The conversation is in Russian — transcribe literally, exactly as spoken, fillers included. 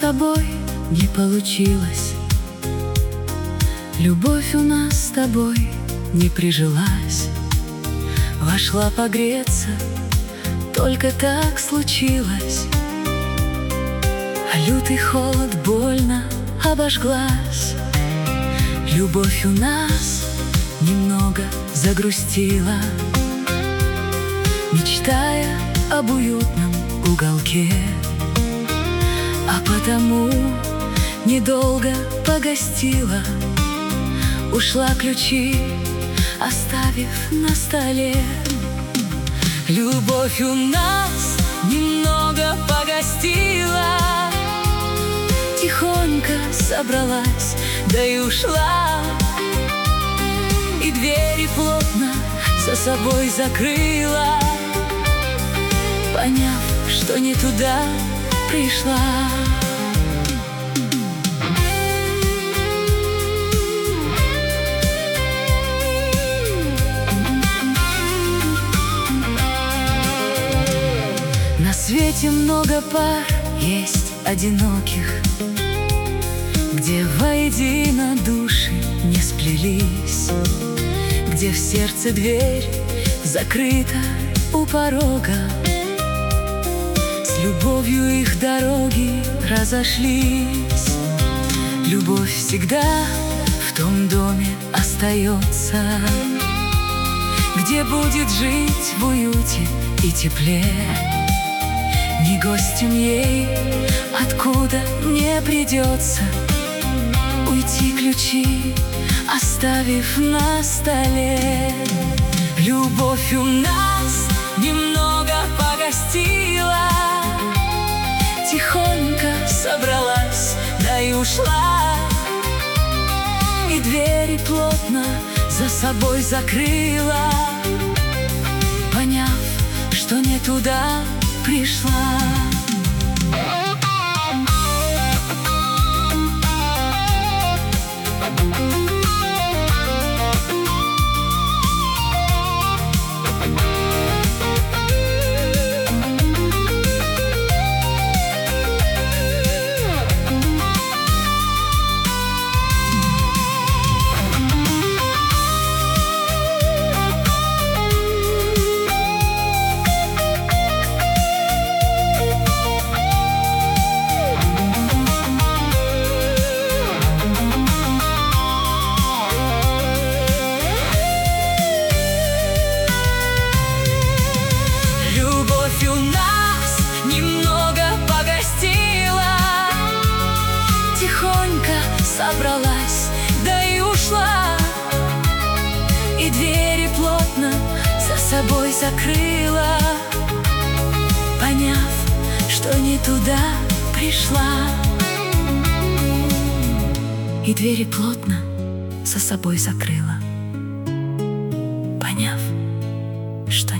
тобой не получилось, любовь у нас с тобой не прижилась. Вошла погреться, только так случилось, а лютый холод больно обожглась. Любовь у нас немного загрустила, мечтая об уютном уголке, а потому недолго погостила. Ушла ключи, оставив на столе. Любовь у нас немного погостила, тихонько собралась, да и ушла, и двери плотно за собой закрыла, поняв, что не туда пришла. На свете много пар есть одиноких, где воедино души не сплелись, где в сердце дверь закрыта у порога. С любовью их дороги разошлись. Любовь всегда в том доме остается, где будет жить в уюте и тепле. Ни гостем ей откуда не придется уйти ключи, оставив на столе. Любовь у нас немного погостила, тихонько собралась, да и ушла, и двери плотно за собой закрыла, поняв, что не туда пришла. Любовь у нас немного погостила, тихонько собралась, да и ушла, и двери плотно за собой закрыла, поняв, что не туда пришла, и двери плотно за собой закрыла, поняв, что